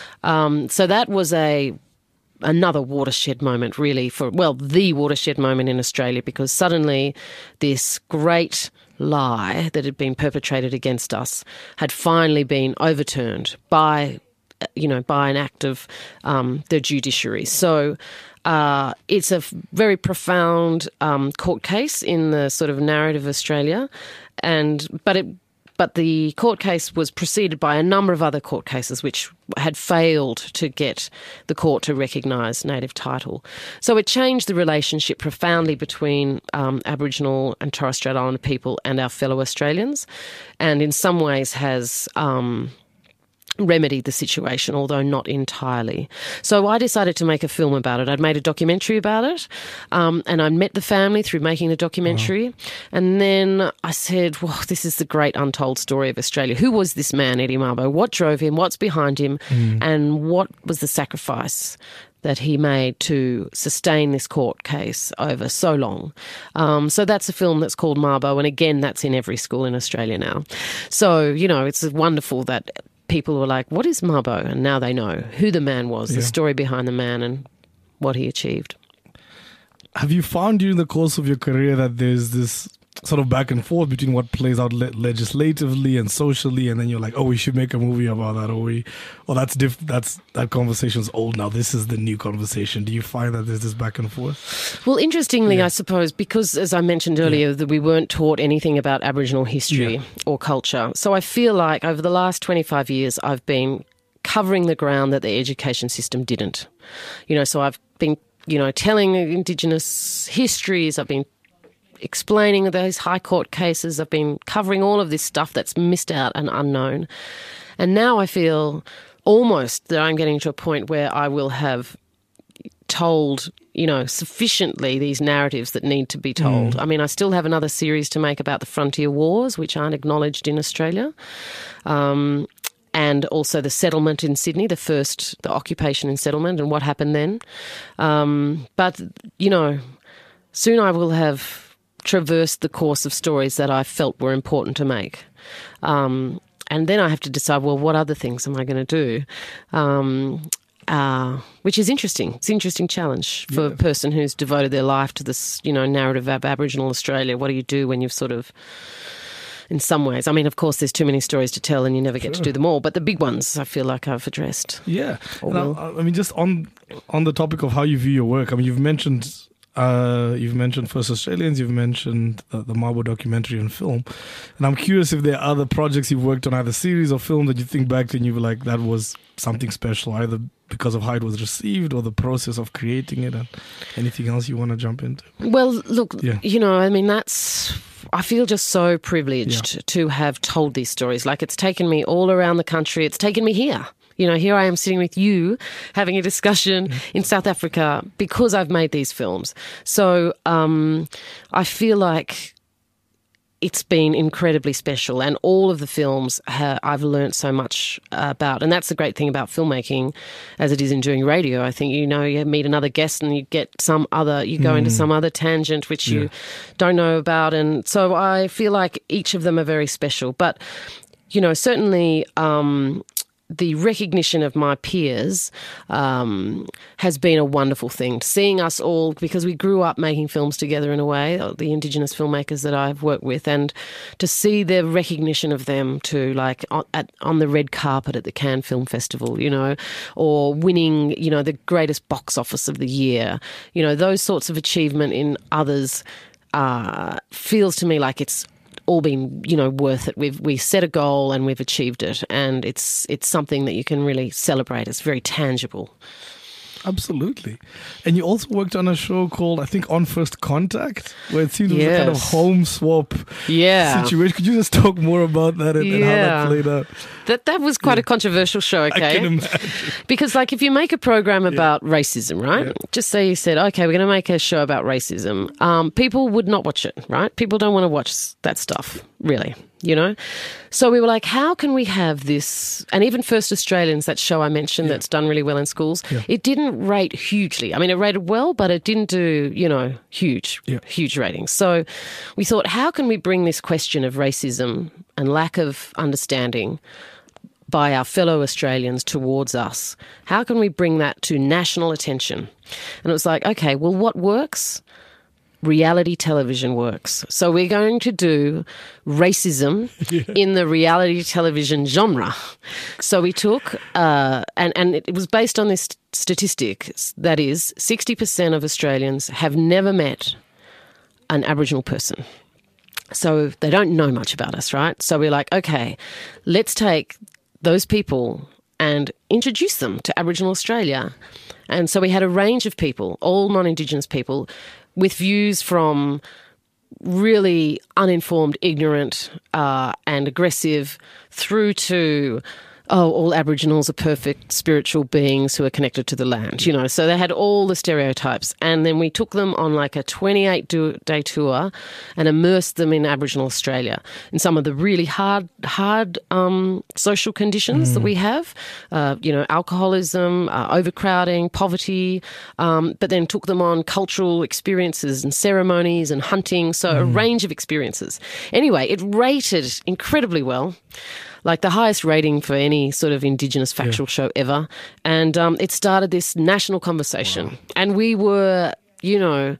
Speaker 3: Um, so that was a another watershed moment, really, for, well, the watershed moment in Australia, because suddenly this great lie that had been perpetrated against us had finally been overturned by, you know, by an act of um, the judiciary. So Uh, it's a very profound um, court case in the sort of narrative of Australia, and but it but the court case was preceded by a number of other court cases which had failed to get the court to recognise native title. So it changed the relationship profoundly between um, Aboriginal and Torres Strait Islander people and our fellow Australians, and in some ways has Um, remedied the situation, although not entirely. So I decided to make a film about it. I'd made a documentary about it, um, and I met the family through making the documentary. Wow. And then I said, well, this is the great untold story of Australia. Who was this man, Eddie Mabo? What drove him? What's behind him? Mm. And what was the sacrifice that he made to sustain this court case over so long? Um, so that's a film that's called Mabo, and again, that's in every school in Australia now. So, you know, it's wonderful that people were like, what is Mabo? And now they know who the man was, yeah. the story behind the man and what he achieved.
Speaker 2: Have you found during the course of your career that there's this sort of back and forth between what plays out le- legislatively and socially, and then you're like, oh, we should make a movie about that, or we, or that's diff- that's that conversation's old now. This is the new conversation. Do you find that there's this back and forth?
Speaker 3: Well, interestingly, yeah. I suppose, because as I mentioned earlier, yeah. that we weren't taught anything about Aboriginal history yeah. or culture. So I feel like over the last twenty-five years, I've been covering the ground that the education system didn't. You know, so I've been, you know, telling Indigenous histories. I've been explaining those high court cases. I've been covering all of this stuff that's missed out and unknown. And now I feel almost that I'm getting to a point where I will have told, you know, sufficiently these narratives that need to be told. Mm. I mean, I still have another series to make about the frontier wars, which aren't acknowledged in Australia. Um, and also the settlement in Sydney, the first, the occupation and settlement and what happened then. Um, but, you know, soon I will have traversed the course of stories that I felt were important to make. Um, and then I have to decide, well, what other things am I going to do? Um, uh, which is interesting. It's an interesting challenge for yeah. a person who's devoted their life to this, you know, narrative of Aboriginal Australia. What do you do when you've sort of, in some ways, I mean, of course, there's too many stories to tell and you never get sure. to do them all, but the big ones I feel like I've addressed.
Speaker 2: Yeah. Now, I mean, just on on the topic of how you view your work, I mean, you've mentioned... Uh, you've mentioned First Australians, you've mentioned the, the Mabo documentary and film. And I'm curious if there are other projects you've worked on, either series or film, that you think back to and you were like, that was something special, either because of how it was received or the process of creating it, and anything else you want to jump into?
Speaker 3: Well, look, yeah. you know, I mean, that's... I feel just so privileged yeah. to have told these stories. Like, it's taken me all around the country. It's taken me here. You know, here I am sitting with you having a discussion in South Africa because I've made these films. So um, I feel like it's been incredibly special, and all of the films ha- I've learned so much about. And that's the great thing about filmmaking, as it is in doing radio. I think, you know, you meet another guest and you get some other, you go mm. into some other tangent which yeah. you don't know about. And so I feel like each of them are very special. But, you know, certainly um, the recognition of my peers um, has been a wonderful thing. Seeing us all, because we grew up making films together in a way, the Indigenous filmmakers that I've worked with, and to see the recognition of them too, like on, at, on the red carpet at the Cannes Film Festival, you know, or winning, you know, the greatest box office of the year, you know, those sorts of achievement in others uh, feels to me like it's all been, you know, worth it. We've we set a goal and we've achieved it, and it's it's something that you can really celebrate. It's very tangible.
Speaker 2: Absolutely. And you also worked on a show called, I think, On First Contact, where it seems yes. it was a kind of home swap
Speaker 3: yeah.
Speaker 2: situation. Could you just talk more about that and, yeah. and how that played out?
Speaker 3: That that was quite yeah. a controversial show, okay?
Speaker 2: I can imagine.
Speaker 3: Because, like, if you make a program about yeah. racism, right? Yeah. Just say you said, okay, we're going to make a show about racism. Um, people would not watch it, right? People don't want to watch that stuff, really. You know? So we were like, how can we have this? And even First Australians, that show I mentioned yeah. that's done really well in schools, yeah. it didn't rate hugely. I mean, it rated well, but it didn't do, you know, huge, yeah. huge ratings. So we thought, how can we bring this question of racism and lack of understanding by our fellow Australians towards us? How can we bring that to national attention? And it was like, okay, well, what works? Reality television works. So we're going to do racism yeah. in the reality television genre. So we took, uh, and, and it was based on this statistic, that is, sixty percent of Australians have never met an Aboriginal person. So they don't know much about us, right? So we're like, okay, let's take those people and introduce them to Aboriginal Australia. And so we had a range of people, all non-Indigenous people, with views from really uninformed, ignorant uh, and aggressive through to, oh, all Aboriginals are perfect spiritual beings who are connected to the land, you know. So they had all the stereotypes. And then we took them on like a twenty-eight day tour and immersed them in Aboriginal Australia in some of the really hard, hard um, social conditions mm. that we have, uh, you know, alcoholism, uh, overcrowding, poverty, um, but then took them on cultural experiences and ceremonies and hunting, so mm. a range of experiences. Anyway, it rated incredibly well. Like the highest rating for any sort of Indigenous factual yeah. show ever. And um, it started this national conversation. Wow. And we were, you know,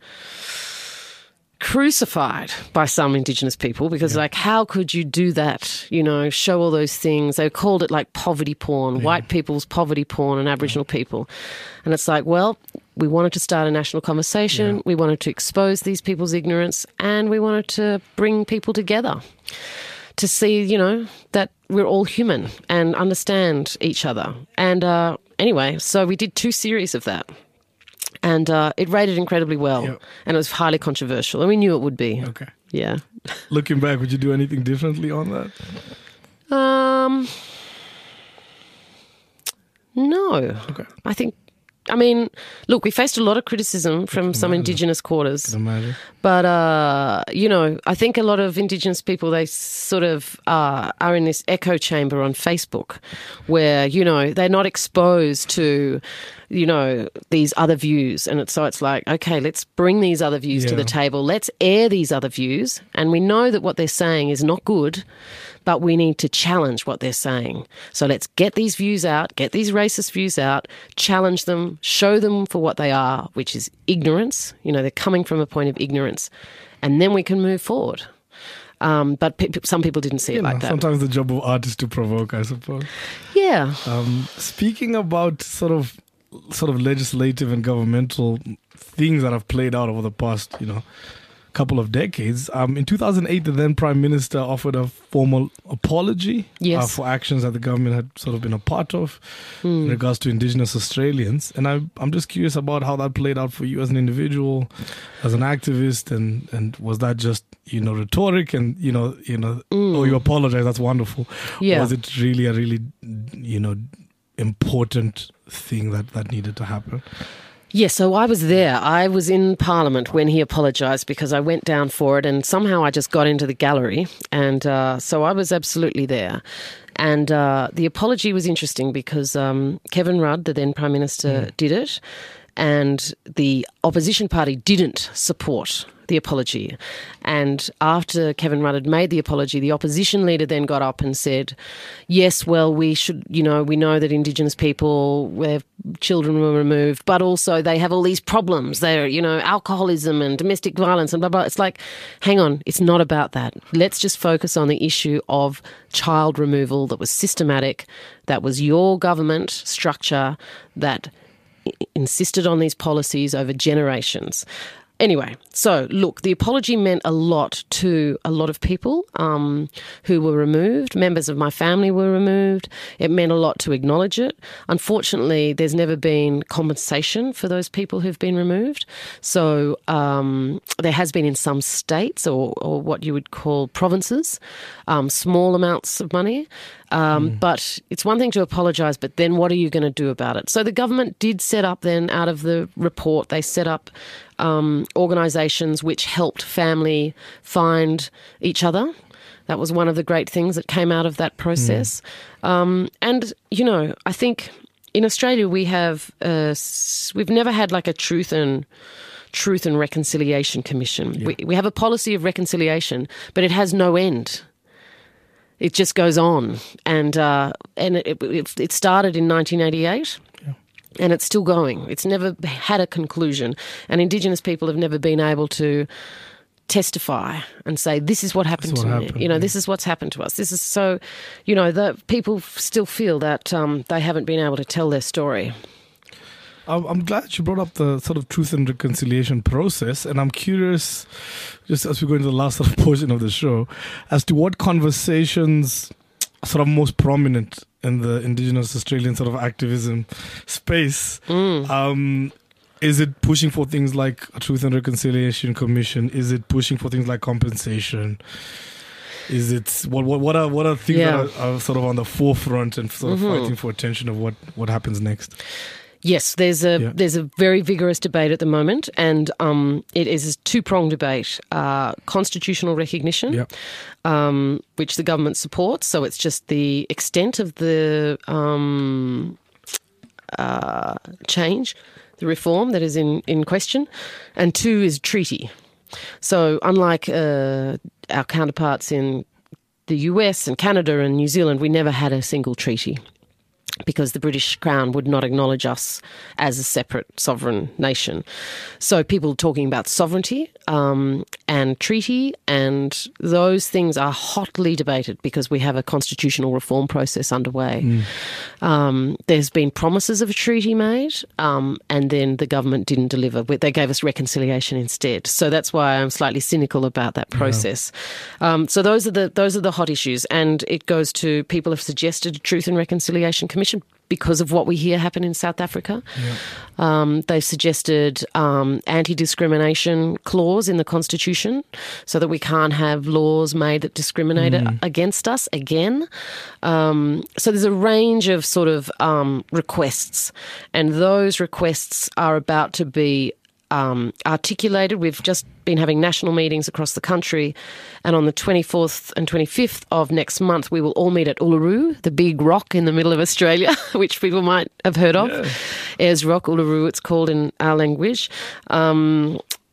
Speaker 3: crucified by some Indigenous people because, yeah. like, how could you do that, you know, show all those things? They called it, like, poverty porn, yeah. white people's poverty porn and Aboriginal yeah. people. And it's like, well, we wanted to start a national conversation. Yeah. We wanted to expose these people's ignorance, and we wanted to bring people together to see, you know, that we're all human and understand each other. And uh, anyway, so we did two series of that. And uh, it rated incredibly well. Yep. And it was highly controversial. And we knew it would be.
Speaker 2: Okay.
Speaker 3: Yeah.
Speaker 2: Looking back, would you do anything differently on that?
Speaker 3: Um, no.
Speaker 2: Okay.
Speaker 3: I think, I mean, look, we faced a lot of criticism from some imagine. Indigenous quarters.
Speaker 2: I can imagine.
Speaker 3: But, uh, you know, I think a lot of Indigenous people, they sort of uh, are in this echo chamber on Facebook where, you know, they're not exposed to, you know, these other views. And it's, so it's like, okay, let's bring these other views yeah. to the table. Let's air these other views. And we know that what they're saying is not good, but we need to challenge what they're saying. So let's get these views out, get these racist views out, challenge them, show them for what they are, which is ignorance. You know, they're coming from a point of ignorance. And then we can move forward. Um, but pe- some people didn't see
Speaker 2: you
Speaker 3: it
Speaker 2: know,
Speaker 3: like that.
Speaker 2: Sometimes the job of art is to provoke, I suppose.
Speaker 3: Yeah.
Speaker 2: Um, speaking about sort of sort of legislative and governmental things that have played out over the past, you know, couple of decades. Um, in two thousand eight, the then Prime Minister offered a formal apology
Speaker 3: yes.
Speaker 2: uh, for actions that the government had sort of been a part of
Speaker 3: mm.
Speaker 2: in regards to Indigenous Australians. And I, I'm just curious about how that played out for you as an individual, as an activist, and, and was that just, you know, rhetoric and, you know, you know, mm. oh, you apologize, that's wonderful.
Speaker 3: Yeah.
Speaker 2: Or was it really a really, you know, important thing that, that needed to happen?
Speaker 3: Yes, so I was there. I was in Parliament when he apologised because I went down for it and somehow I just got into the gallery. And uh, so I was absolutely there. And uh, the apology was interesting because um, Kevin Rudd, the then Prime Minister, mm. did it, and the opposition party didn't support the apology. And after Kevin Rudd had made the apology, the opposition leader then got up and said, yes, well, we should, you know, we know that Indigenous people, where children were removed, but also they have all these problems. They're, you know, alcoholism and domestic violence and blah, blah. It's like, hang on, it's not about that. Let's just focus on the issue of child removal that was systematic, that was your government structure that insisted on these policies over generations. Anyway, so look, the apology meant a lot to a lot of people um, who were removed. Members of my family were removed. It meant a lot to acknowledge it. Unfortunately, there's never been compensation for those people who've been removed. So um, there has been in some states or, or what you would call provinces, um, small amounts of money. Um, mm. But it's one thing to apologise, but then what are you going to do about it? So the government did set up then, out of the report, they set up um, organisations which helped family find each other. That was one of the great things that came out of that process. Mm. Um, and, you know, I think in Australia we have, uh, we've never had like a truth and Truth and Reconciliation Commission. Yeah. We, we have a policy of reconciliation, but it has no end. It just goes on, and uh, and it, it, it started in nineteen eighty-eight, yeah. and it's still going. It's never had a conclusion, and Indigenous people have never been able to testify and say, this is what happened
Speaker 2: what
Speaker 3: to
Speaker 2: happened,
Speaker 3: me. You know,
Speaker 2: yeah.
Speaker 3: this is what's happened to us. This is so, you know, the people still feel that um, they haven't been able to tell their story.
Speaker 2: I'm glad you brought up the sort of truth and reconciliation process, and I'm curious, just as we go into the last sort of portion of the show, as to what conversations are sort of most prominent in the Indigenous Australian sort of activism space. Mm. Um, is it pushing for things like a Truth and Reconciliation Commission? Is it pushing for things like compensation? Is it what what what are what are things
Speaker 3: yeah.
Speaker 2: that are, are sort of on the forefront and sort of
Speaker 3: mm-hmm.
Speaker 2: fighting for attention of what, what happens next?
Speaker 3: Yes, there's a
Speaker 2: yeah.
Speaker 3: there's a very vigorous debate at the moment, and um, it is a two-pronged debate. Uh, constitutional recognition,
Speaker 2: yeah.
Speaker 3: um, which the government supports, so it's just the extent of the um, uh, change, the reform that is in, in question, and two is treaty. So unlike uh, our counterparts in the U S and Canada and New Zealand, we never had a single treaty, because the British Crown would not acknowledge us as a separate sovereign nation. So people talking about sovereignty um, and treaty, and those things are hotly debated because we have a constitutional reform process underway. Mm. Um, there's been promises of a treaty made, um, and then the government didn't deliver. They gave us reconciliation instead. So that's why I'm slightly cynical about that process. Yeah. Um, so those are the those are the hot issues, and it goes to, people have suggested a Truth and Reconciliation Commission because of what we hear happen in South Africa. Yeah. Um, they've suggested um, anti-discrimination clause in the Constitution so that we can't have laws made that discriminate mm. against us again. Um, so there's a range of sort of um, requests, and those requests are about to be Um, articulated. We've just been having national meetings across the country, and on the twenty-fourth and twenty-fifth of next month we will all meet at Uluru, the big rock in the middle of Australia, which people might have heard of. Yeah. Ayers Rock, Uluru, it's called in our language. Um,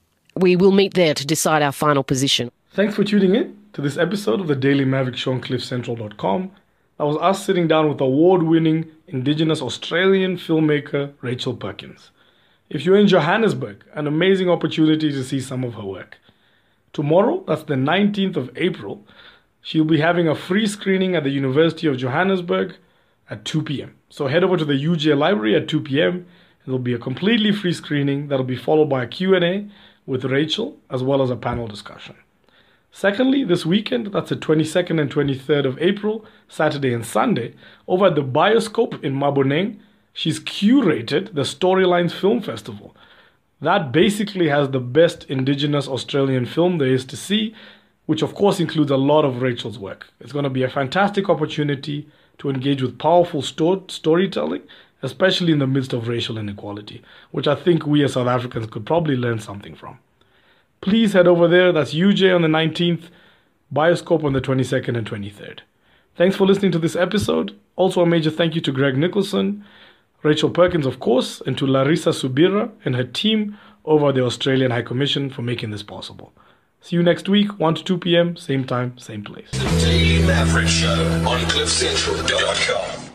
Speaker 3: we will meet there to decide our final position.
Speaker 2: Thanks for tuning in to this episode of the Daily Maverick Show on cliff central dot com. That was us sitting down with award-winning Indigenous Australian filmmaker Rachel Perkins. If you're in Johannesburg, an amazing opportunity to see some of her work. Tomorrow, that's the nineteenth of April, she'll be having a free screening at the University of Johannesburg at two p.m. So head over to the U J Library at two p.m. It'll be a completely free screening that'll be followed by a Q and A with Rachel, as well as a panel discussion. Secondly, this weekend, that's the twenty-second and twenty-third of April, Saturday and Sunday, over at the Bioscope in Maboneng, she's curated the Storylines Film Festival. That basically has the best Indigenous Australian film there is to see, which of course includes a lot of Rachel's work. It's going to be a fantastic opportunity to engage with powerful sto- storytelling especially in the midst of racial inequality, which I think we as South Africans could probably learn something from. Please head over there. That's U J on the nineteenth, Bioscope on the twenty-second and twenty-third. Thanks for listening to this episode. Also a major thank you to Greg Nicholson, Rachel Perkins, of course, and to Larissa Subira and her team over the Australian High Commission for making this possible. See you next week, one to two p.m., same time, same place.
Speaker 1: The Daily Maverick Show on cliff central dot com.